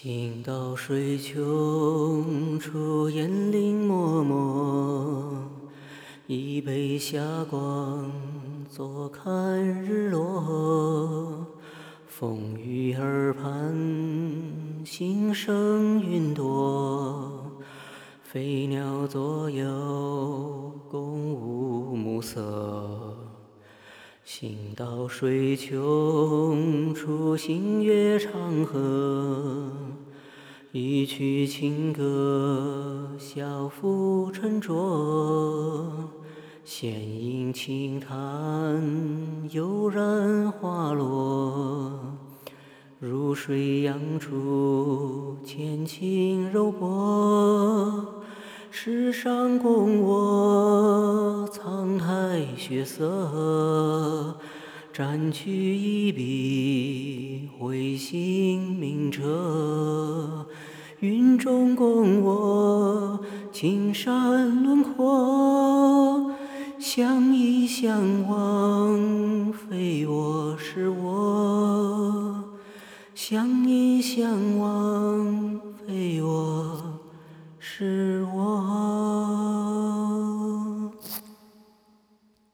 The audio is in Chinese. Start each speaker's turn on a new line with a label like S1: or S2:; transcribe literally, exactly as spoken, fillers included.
S1: 行到水穷处，烟林漠漠，一杯霞光，坐看日落。风雨耳畔，心生云朵。飞鸟左右，共舞暮色。行到水穷处，星月长河。一曲情歌，小浮沉着。闲吟轻叹，悠然花落。如水扬出，浅情柔波。世上共我，苍苔血色。蘸取一笔，绘心明澈。云中共我，青山轮廓。相依相望，非我是我。相依相望。